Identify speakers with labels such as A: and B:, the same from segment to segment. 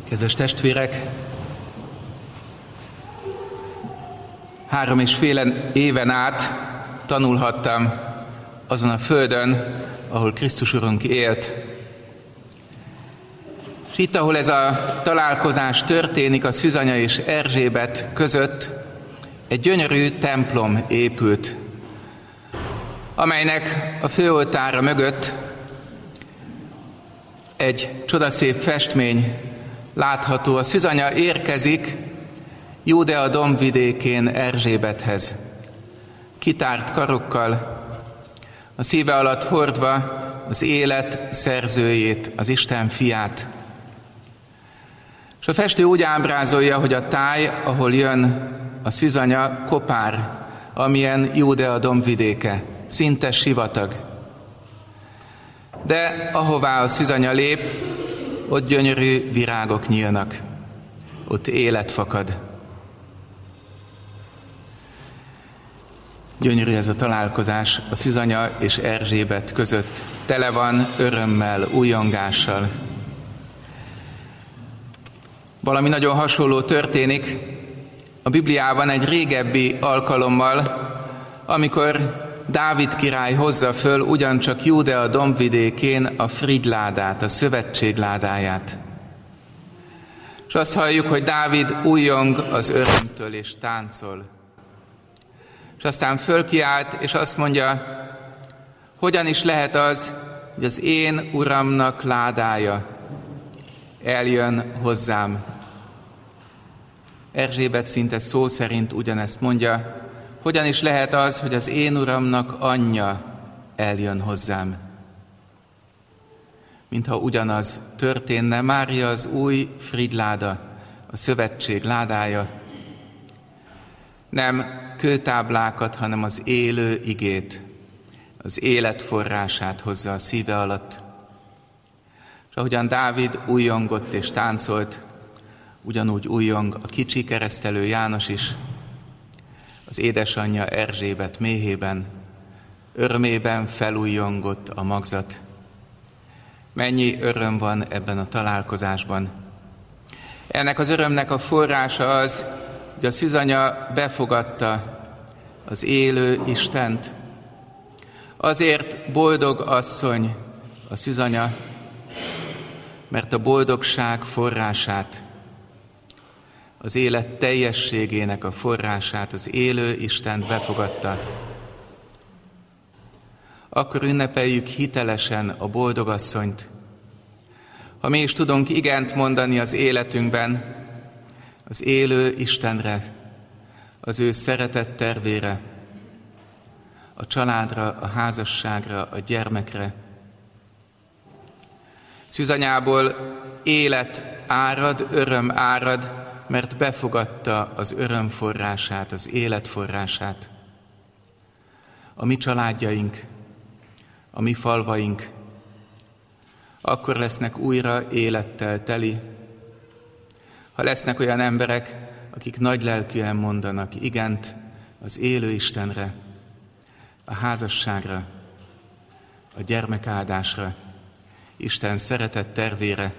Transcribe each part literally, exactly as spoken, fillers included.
A: Kedves testvérek, három és fél éven át tanulhattam azon a földön, ahol Krisztus Urunk élt. És itt, ahol ez a találkozás történik a Szűzanya és Erzsébet között, egy gyönyörű templom épült, amelynek a főoltára mögött egy csodaszép festmény látható. A Szűzanya érkezik Júdea dombvidékén Erzsébethez, kitárt karokkal, a szíve alatt hordva az élet szerzőjét, az Isten fiát. És a festő úgy ábrázolja, hogy a táj, ahol jön a Szűzanya, kopár, amilyen Júdea dombvidéke, szinte sivatag. De ahová a Szűzanya lép, ott gyönyörű virágok nyílnak, ott élet fakad. Gyönyörű ez a találkozás a Szűzanya és Erzsébet között. Tele van örömmel, újongással. Valami nagyon hasonló történik a Bibliában egy régebbi alkalommal, amikor Dávid király hozza föl ugyancsak Júdea dombvidékén a frigyládát, a szövetség ládáját. És azt halljuk, hogy Dávid újjong az örömtől és táncol. És aztán fölkiált, és azt mondja, hogyan is lehet az, hogy az én uramnak ládája eljön hozzám. Erzsébet szinte szó szerint ugyanezt mondja, hogyan is lehet az, hogy az én uramnak anyja eljön hozzám. Mintha ugyanaz történne, Mária az új frigláda, a szövetség ládája. Nem kőtáblákat, hanem az élő igét, az élet forrását hozza a szíve alatt. És ahogyan Dávid újjongott és táncolt, ugyanúgy újjong a kicsi keresztelő János is, az édesanyja Erzsébet méhében, örömében felújjongott a magzat. Mennyi öröm van ebben a találkozásban. Ennek az örömnek a forrása az, hogy a Szűzanya befogadta az élő Istent. Azért boldog asszony a Szűzanya, mert a boldogság forrását, az élet teljességének a forrását, az élő Istent befogadta. Akkor ünnepeljük hitelesen a boldogasszonyt. Ha mi is tudunk igent mondani az életünkben, az élő Istenre, az ő szeretett tervére, a családra, a házasságra, a gyermekre. Szűzanyából élet árad, öröm árad, mert befogadta az öröm forrását, az élet forrását. A mi családjaink, a mi falvaink akkor lesznek újra élettel teli, ha lesznek olyan emberek, akik nagylelkűen mondanak igent az élő Istenre, a házasságra, a gyermekáldásra, Isten szeretett tervére.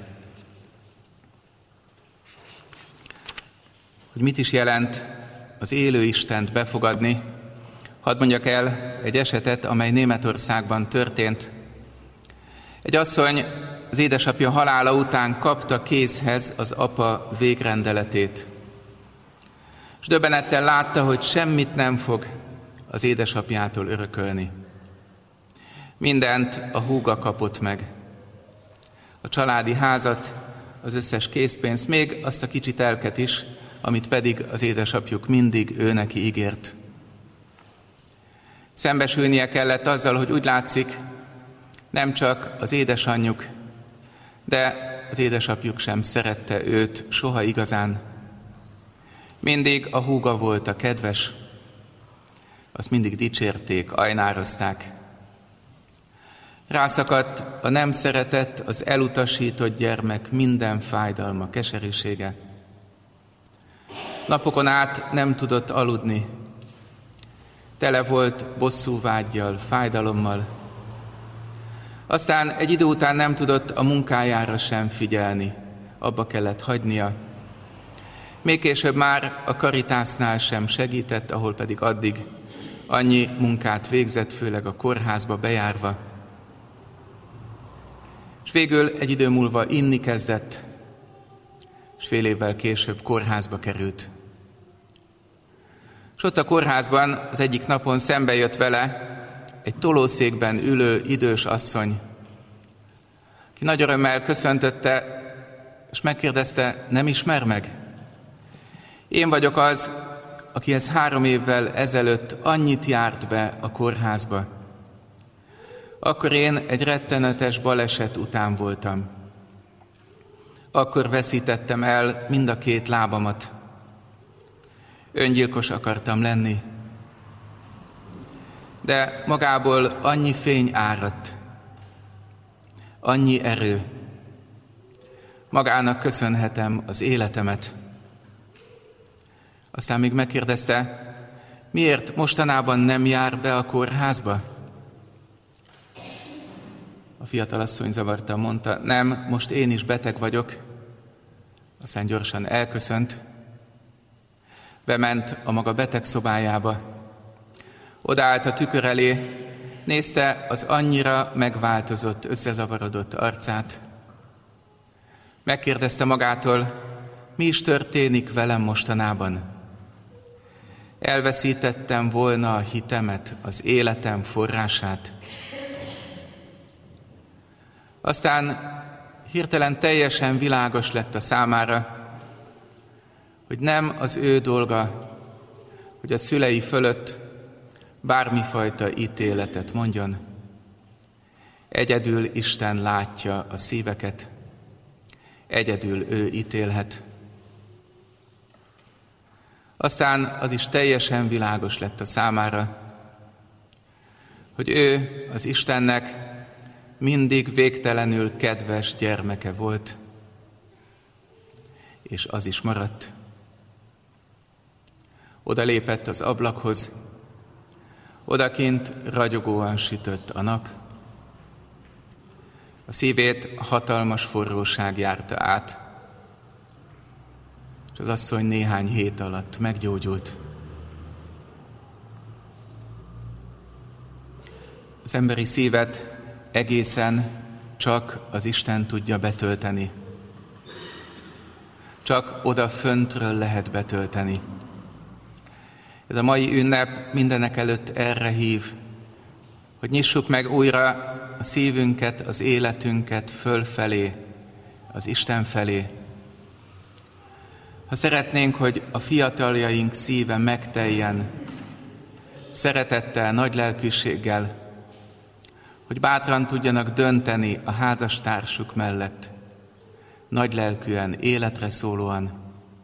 A: Hogy mit is jelent az élő Istent befogadni, hadd mondjak el egy esetet, amely Németországban történt. Egy asszony az édesapja halála után kapta kézhez az apa végrendeletét. És döbbenettel látta, hogy semmit nem fog az édesapjától örökölni. Mindent a húga kapott meg. A családi házat, az összes készpénzt, még azt a kicsi telket is, amit pedig az édesapjuk mindig ő neki ígért. Szembesülnie kellett azzal, hogy úgy látszik, nem csak az édesanyjuk, de az édesapjuk sem szerette őt soha igazán. Mindig a húga volt a kedves, azt mindig dicsérték, ajnározták. Rászakadt a nem szeretett, az elutasított gyermek minden fájdalma, keserűsége. Napokon át nem tudott aludni. Tele volt bosszúvággyal, fájdalommal. Aztán egy idő után nem tudott a munkájára sem figyelni. abba kellett hagynia. Még később már a Caritasnál sem segített, ahol pedig addig annyi munkát végzett, főleg a kórházba bejárva. És végül egy idő múlva inni kezdett, és fél évvel később kórházba került. És ott a kórházban az egyik napon szembe jött vele egy tolószékben ülő idős asszony, aki nagy örömmel köszöntötte, és megkérdezte, nem ismer meg? Én vagyok az, akihez három évvel ezelőtt annyit járt be a kórházba. Akkor én egy rettenetes baleset után voltam. Akkor veszítettem el mind a két lábamat. Öngyilkos akartam lenni. De magából annyi fény áradt, annyi erő. Magának köszönhetem az életemet. Aztán még megkérdezte, miért mostanában nem jár be a kórházba? A fiatalasszony zavartan mondta, nem, most én is beteg vagyok. Aztán gyorsan elköszönt, bement a maga beteg szobájába. Odaállt a tükör elé, nézte az annyira megváltozott, összezavarodott arcát. Megkérdezte magától, mi is történik velem mostanában? Elveszítettem volna a hitemet, az életem forrását. Aztán hirtelen teljesen világos lett a számára, hogy nem az ő dolga, hogy a szülei fölött bármifajta ítéletet mondjon. Egyedül Isten látja a szíveket, egyedül ő ítélhet. Aztán az is teljesen világos lett a számára, hogy ő az Istennek mindig végtelenül kedves gyermeke volt, és az is maradt. Oda lépett az ablakhoz, odakint ragyogóan sütött a nap. A szívét hatalmas forróság járta át, és az asszony néhány hét alatt meggyógyult. Az emberi szívet egészen csak az Isten tudja betölteni. Csak oda föntről lehet betölteni. Ez a mai ünnep mindenek előtt erre hív, hogy nyissuk meg újra a szívünket, az életünket fölfelé, az Isten felé. Ha szeretnénk, hogy a fiataljaink szíve megteljen, szeretettel, nagy lelkűséggel, hogy bátran tudjanak dönteni a házastársuk mellett, nagylelkűen, életre szólóan.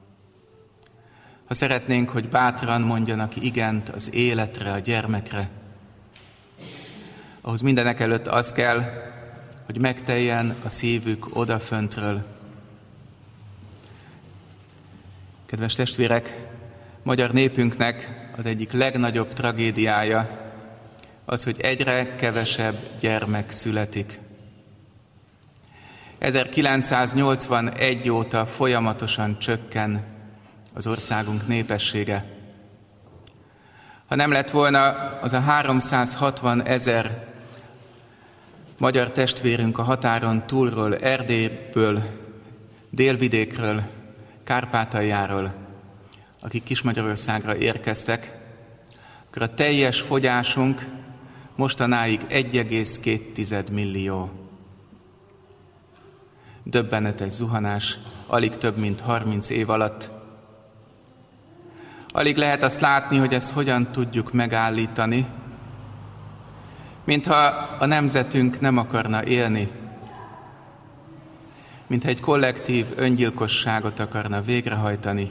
A: Ha szeretnénk, hogy bátran mondjanak igent az életre, a gyermekre, ahhoz mindenek előtt az kell, hogy megteljen a szívük odaföntről. Kedves testvérek, magyar népünknek az egyik legnagyobb tragédiája az, hogy egyre kevesebb gyermek születik. ezerkilencszáznyolcvanegy óta folyamatosan csökken az országunk népessége. Ha nem lett volna az a háromszázhatvan ezer magyar testvérünk a határon túlról, Erdélyből, Délvidékről, Kárpátaljáról, akik Kismagyarországra érkeztek, akkor a teljes fogyásunk mostanáig egy egész két millió. Döbbenetes zuhanás, alig több mint harminc év alatt. Alig lehet azt látni, hogy ezt hogyan tudjuk megállítani, mintha a nemzetünk nem akarna élni, mintha egy kollektív öngyilkosságot akarna végrehajtani.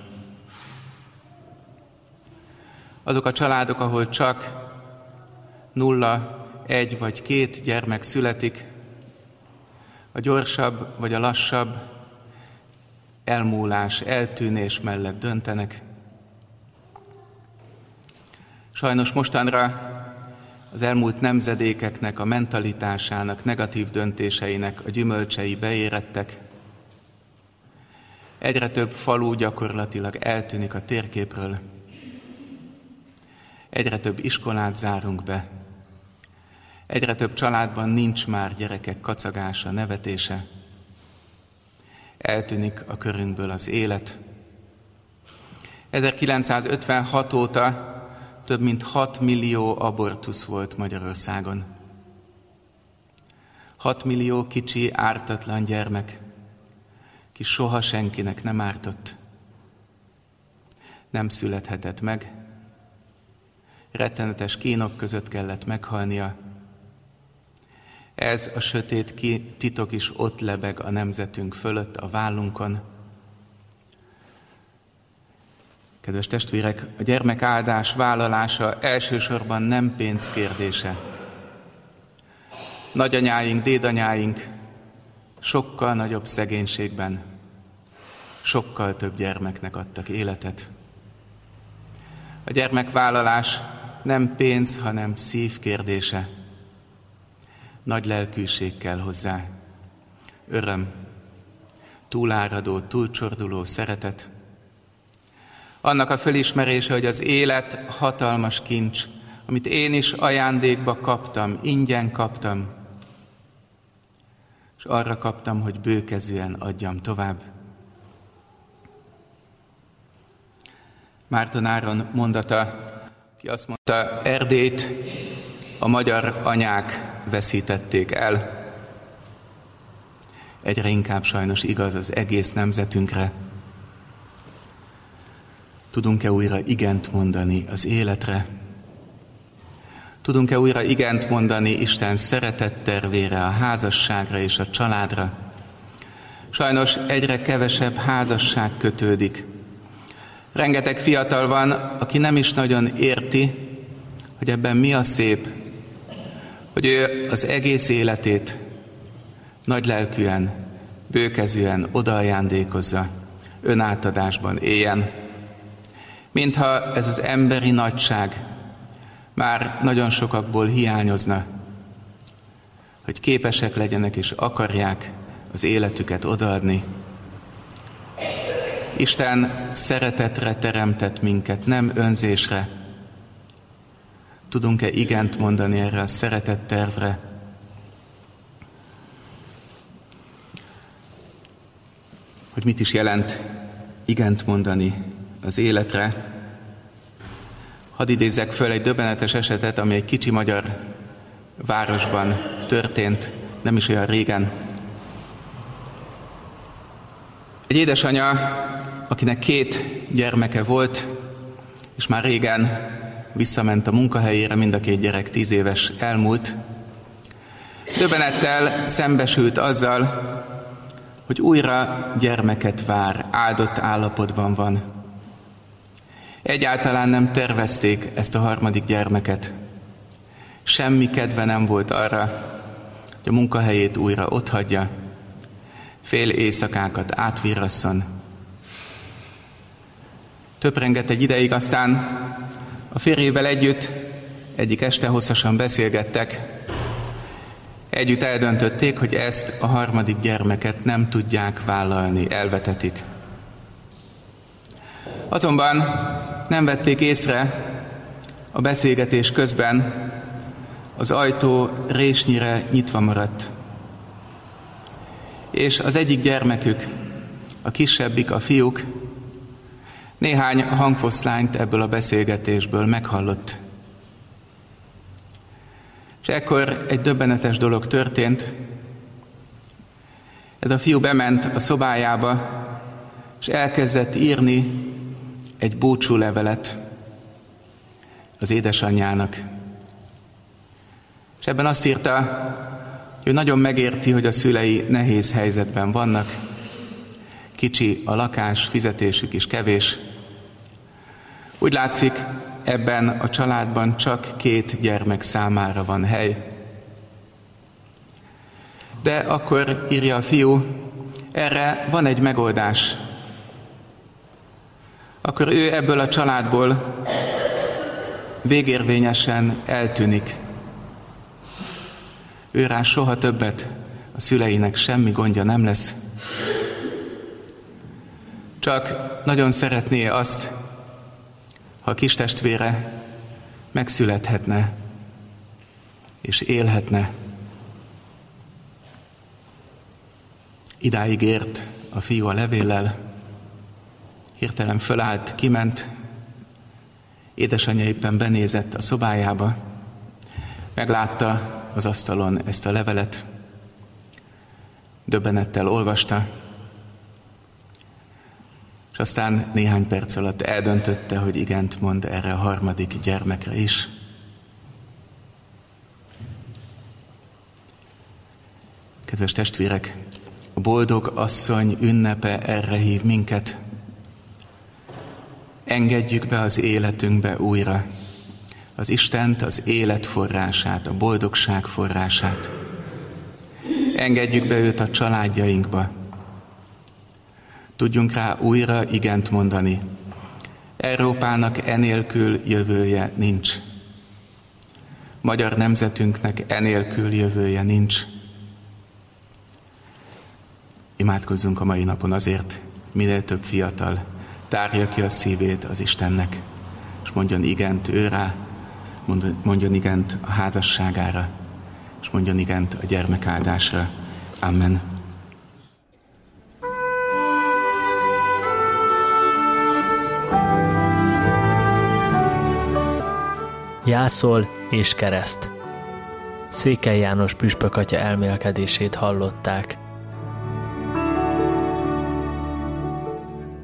A: Azok a családok, ahol csak nulla, egy vagy két gyermek születik, a gyorsabb vagy a lassabb elmúlás, eltűnés mellett döntenek. Sajnos mostanra az elmúlt nemzedékeknek a mentalitásának, negatív döntéseinek a gyümölcsei beérettek. Egyre több falu gyakorlatilag eltűnik a térképről. Egyre több iskolát zárunk be. Egyre több családban nincs már gyerekek kacagása, nevetése. Eltűnik a körünkből az élet. ezerkilencszázötvenhat óta több mint hat millió abortusz volt Magyarországon. hat millió kicsi, ártatlan gyermek, ki soha senkinek nem ártott, nem születhetett meg, rettenetes kínok között kellett meghalnia. Ez a sötét titok is ott lebeg a nemzetünk fölött, a vállunkon. Kedves testvérek, a gyermekáldás vállalása elsősorban nem pénz kérdése. Nagyanyáink, dédanyáink sokkal nagyobb szegénységben, sokkal több gyermeknek adtak életet. A gyermekvállalás nem pénz, hanem szív kérdése. Nagy lelkűség kell hozzá. Öröm, túláradó, túlcsorduló szeretet. Annak a fölismerése, hogy az élet hatalmas kincs, amit én is ajándékba kaptam, ingyen kaptam, és arra kaptam, hogy bőkezűen adjam tovább. Márton Áron mondata, ki azt mondta, Erdélyt a magyar anyák veszítették el. Egyre inkább sajnos igaz az egész nemzetünkre. Tudunk-e újra igent mondani az életre? Tudunk-e újra igent mondani Isten szeretettervére, a házasságra és a családra? Sajnos egyre kevesebb házasság kötődik. Rengeteg fiatal van, aki nem is nagyon érti, hogy ebben mi a szép, hogy ő az egész életét nagylelkűen, bőkezűen odaajándékozza, önátadásban éljen. Mintha ez az emberi nagyság már nagyon sokakból hiányozna, hogy képesek legyenek és akarják az életüket odaadni. Isten szeretetre teremtett minket, nem önzésre. Tudunk-e igent mondani erre a szeretettervre? Hogy mit is jelent igent mondani az életre? Hadd idézzek föl egy döbbenetes esetet, ami egy kicsi magyar városban történt, nem is olyan régen. Egy édesanya, akinek két gyermeke volt, és már régen visszament a munkahelyére, mind a két gyerek tíz éves elmúlt, döbbenettel szembesült azzal, hogy újra gyermeket vár, áldott állapotban van. Egyáltalán nem tervezték ezt a harmadik gyermeket. Semmi kedve nem volt arra, hogy a munkahelyét újra otthagyja, fél éjszakákat átvirrasszon. Töprengett egy ideig, aztán a férjével együtt egyik este hosszasan beszélgettek. Együtt eldöntötték, hogy ezt a harmadik gyermeket nem tudják vállalni, elvetetik. Azonban nem vették észre a beszélgetés közben, az ajtó résnyire nyitva maradt. És az egyik gyermekük, a kisebbik, a fiúk, néhány hangfoszlányt ebből a beszélgetésből meghallott. És ekkor egy döbbenetes dolog történt. Ez a fiú bement a szobájába, és elkezdett írni egy búcsúlevelet az édesanyjának. És ebben azt írta, hogy ő nagyon megérti, hogy a szülei nehéz helyzetben vannak. Kicsi a lakás, fizetésük is kevés. Úgy látszik, ebben a családban csak két gyermek számára van hely. De akkor írja a fiú, erre van egy megoldás. Akkor ő ebből a családból végérvényesen eltűnik. Ő rá soha többet a szüleinek semmi gondja nem lesz. Csak nagyon szeretné azt, ha a kis testvére megszülethetne és élhetne. Idáig ért a fiú a levéllel, hirtelen fölállt, kiment, édesanyja éppen benézett a szobájába, meglátta az asztalon ezt a levelet, döbbenettel olvasta, és aztán néhány perc alatt eldöntötte, hogy igent mond erre a harmadik gyermekre is. Kedves testvérek, a boldog asszony ünnepe erre hív minket. Engedjük be az életünkbe újra az Istent, az élet forrását, a boldogság forrását. Engedjük be őt a családjainkba. Tudjunk rá újra igent mondani. Európának enélkül jövője nincs. Magyar nemzetünknek enélkül jövője nincs. Imádkozzunk a mai napon azért, minél több fiatal tárja ki a szívét az Istennek, és mondjon igent ő rá, mondjon igent a házasságára, és mondjon igent a gyermekáldásra. Amen.
B: Jászol és kereszt. Székely János püspök atya elmélkedését hallották.